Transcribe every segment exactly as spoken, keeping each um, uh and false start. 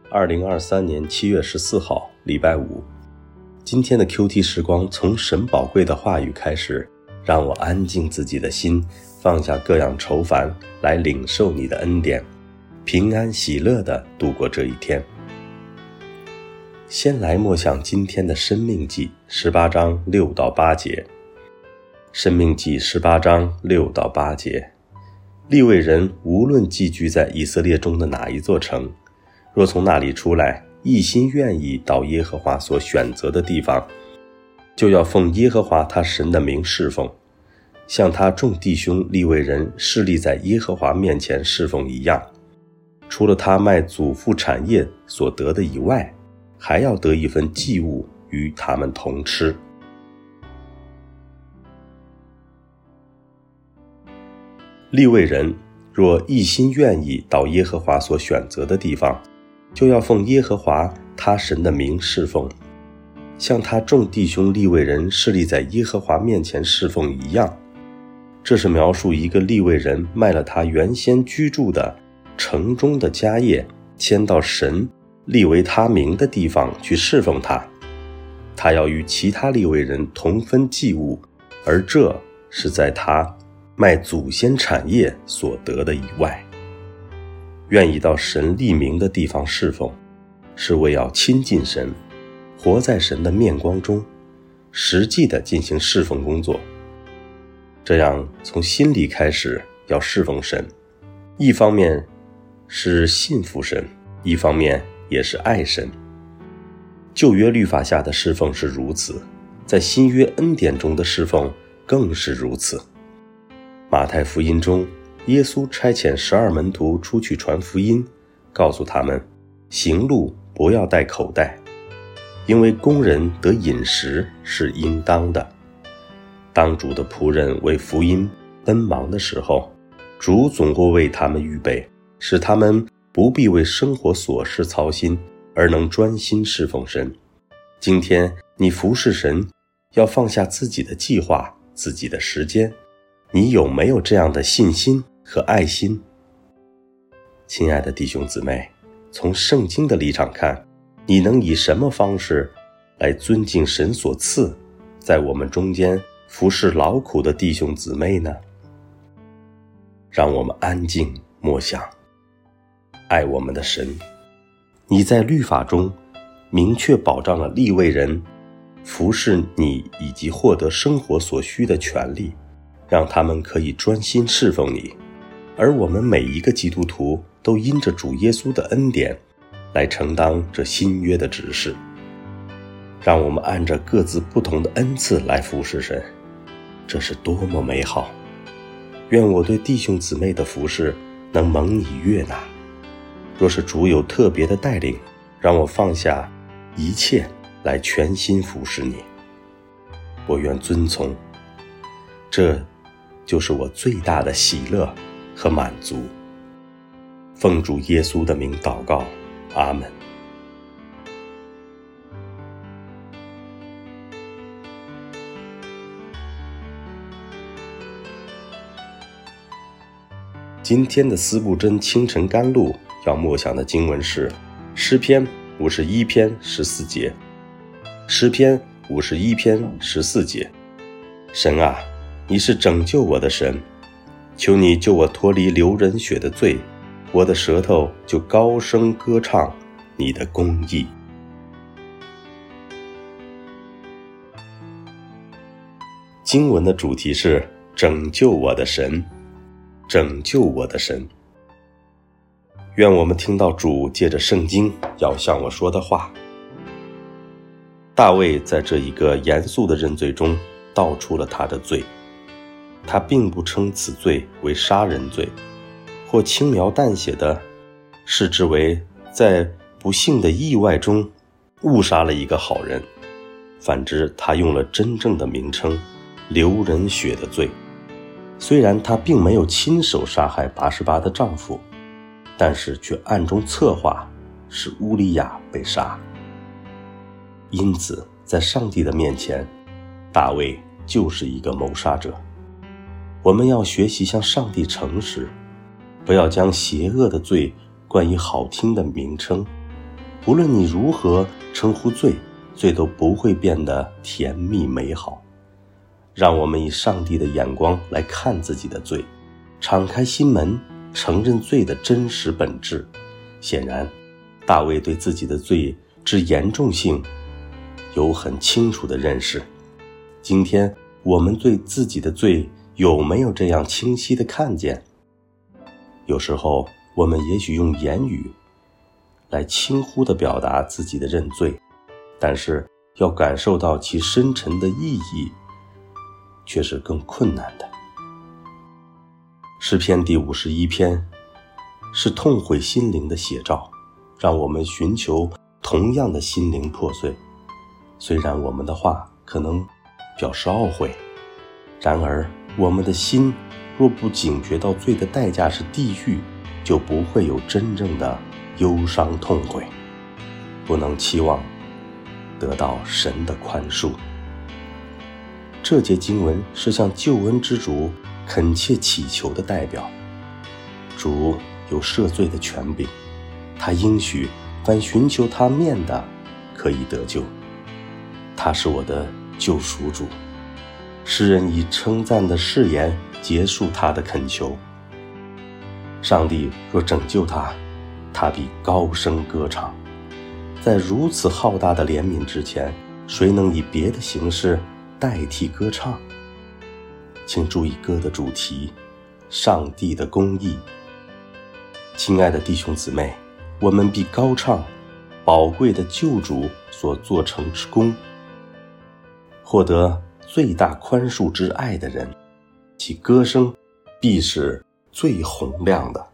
二零二三年七月十四号，礼拜五。今天的 Q T 时光从神宝贵的话语开始，让我安静自己的心，放下各样愁烦，来领受你的恩典，平安喜乐地度过这一天。先来默想今天的申命记十八章六到八节。申命记十八章六到八节，利未人无论寄居在以色列中的哪一座城，若从那里出来，一心愿意到耶和华所选择的地方，就要奉耶和华他神的名侍奉，像他众弟兄利未人侍立在耶和华面前侍奉一样。除了他卖祖父产业所得的以外，还要得一份祭物与他们同吃。利未人若一心愿意到耶和华所选择的地方，就要奉耶和华他神的名侍奉，像他众弟兄利未人侍立在耶和华面前侍奉一样。这是描述一个利未人卖了他原先居住的城中的家业，迁到神立为他名的地方去侍奉他。他要与其他利未人同分祭物，而这是在他卖祖先产业所得的以外。愿意到神立名的地方侍奉，是为要亲近神，活在神的面光中，实际地进行侍奉工作。这样从心里开始要侍奉神，一方面是信服神，一方面也是爱神。旧约律法下的侍奉是如此，在新约恩典中的侍奉更是如此。马太福音中，耶稣差遣十二门徒出去传福音，告诉他们行路不要带口袋，因为工人得饮食是应当的。当主的仆人为福音奔忙的时候，主总会为他们预备，使他们不必为生活琐事操心，而能专心侍奉神。今天你服侍神，要放下自己的计划，自己的时间，你有没有这样的信心和爱心？亲爱的弟兄姊妹，从圣经的立场看，你能以什么方式来尊敬神所赐在我们中间服侍劳苦的弟兄姊妹呢？让我们安静默想。爱我们的神，你在律法中明确保障了利未人服侍你以及获得生活所需的权利，让他们可以专心侍奉你。而我们每一个基督徒都因着主耶稣的恩典来承担这新约的指示，让我们按着各自不同的恩赐来服侍神，这是多么美好！愿我对弟兄姊妹的服侍能蒙你悦纳。若是主有特别的带领，让我放下一切来全心服侍你，我愿遵从。这就是我最大的喜乐和满足。奉主耶稣的名祷告，阿们。今天的思布真清晨甘露要默想的经文是诗篇五十一篇十四节。诗篇五十一篇十四节，神啊，你是拯救我的神，求你救我脱离流人血的罪，我的舌头就高声歌唱你的公义。经文的主题是拯救我的神，拯救我的神。愿我们听到主借着圣经要向我说的话。大卫在这一个严肃的认罪中道出了他的罪，他并不称此罪为杀人罪，或轻描淡写的视之为在不幸的意外中误杀了一个好人，反之他用了真正的名称，流人血的罪。虽然他并没有亲手杀害拔示巴的丈夫，但是却暗中策划使乌利亚被杀。因此在上帝的面前，大卫就是一个谋杀者。我们要学习向上帝诚实，不要将邪恶的罪冠以好听的名称， 无论你如何称呼罪，罪都不会变得甜蜜美好。让我们以上帝的眼光来看自己的罪，敞开心门，承认罪的真实本质。显然，大卫对自己的罪之严重性有很清楚的认识。今天我们对自己的罪有没有这样清晰的看见？有时候我们也许用言语来轻忽地表达自己的认罪，但是要感受到其深沉的意义却是更困难的。诗篇第五十一篇是痛悔心灵的写照，让我们寻求同样的心灵破碎。虽然我们的话可能表示懊悔，然而我们的心若不警觉到罪的代价是地狱，就不会有真正的忧伤痛悔，不能期望得到神的宽恕。这节经文是向救恩之主恳切祈求的代表。主有赦罪的权柄，他应许凡寻求他面的可以得救。他是我的救赎主。诗人以称赞的誓言结束他的恳求。上帝若拯救他，他必高声歌唱。在如此浩大的怜悯之前，谁能以别的形式代替歌唱？请注意歌的主题：上帝的公义。亲爱的弟兄姊妹，我们必高唱宝贵的救主所做成之功。获得最大宽恕之爱的人，其歌声必是最洪亮的。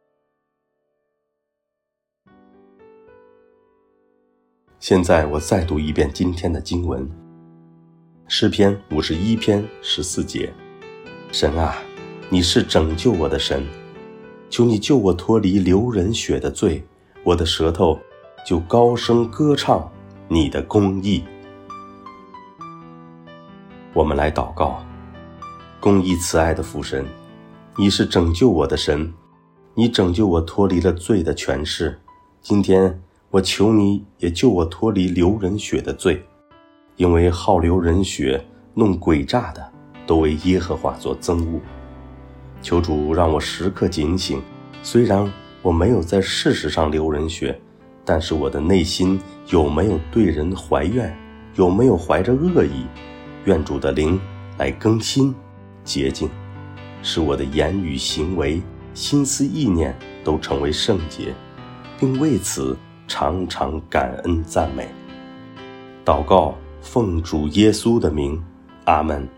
现在我再读一遍今天的经文，诗篇五十一篇十四节。神啊，你是拯救我的神，求你救我脱离流人血的罪，我的舌头就高声歌唱你的公义。我们来祷告。公义慈爱的父神，你是拯救我的神，你拯救我脱离了罪的权势。今天我求你也救我脱离流人血的罪，因为好流人血弄诡诈的都为耶和华所憎恶。求主让我时刻警醒，虽然我没有在事实上流人血，但是我的内心有没有对人怀怨，有没有怀着恶意？愿主的灵来更新洁净，使我的言语行为心思意念都成为圣洁，并为此常常感恩赞美。祷告奉主耶稣的名，阿们。